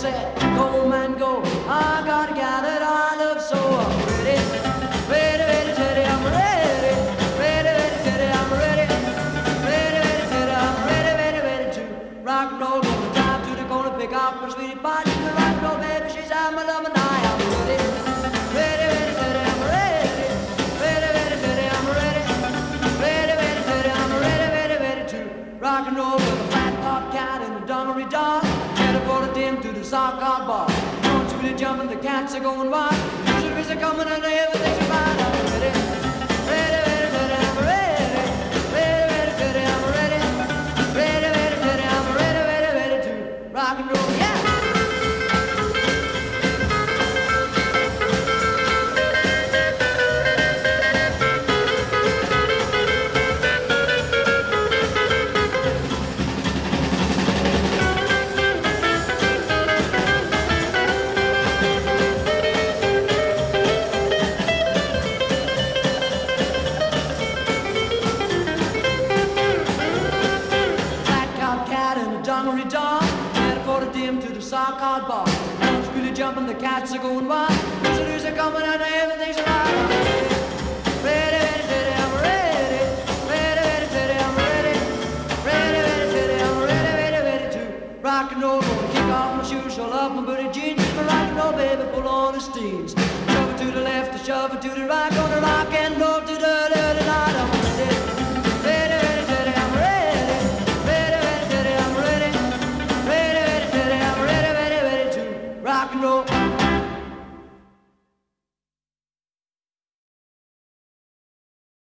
said, go man go, I got a gal that I love so. I'm ready, ready, ready, ready, I'm ready, ready, ready, ready, I'm ready, ready, ready, ready, I'm ready, ready, ready to rock and roll. Gonna drive to the corner, pick up her sweetie pie. She's a rock and roll baby, she's out my love and I. I'm ready, ready, ready, ready, I'm ready, ready, ready, ready, I'm ready, ready, ready, ready, I'm ready, ready, ready to rock and roll with a flat top cat and a dungaree dog. Headed for the dim to the sock hot bar. Don't really jumping, the cats are going wild. Visitors are coming and everything's fine. I'm ready, ready, ready, ready, I'm ready, ready, ready, ready, I'm ready, ready, ready, ready, I'm ready, ready, ready to rock and roll, yeah. Dungaree dog, headed for the dim to the sock hot bar. Everyone's really jumping, the cats are going wild. Visitors are coming and everything's right. Ready, ready, ready.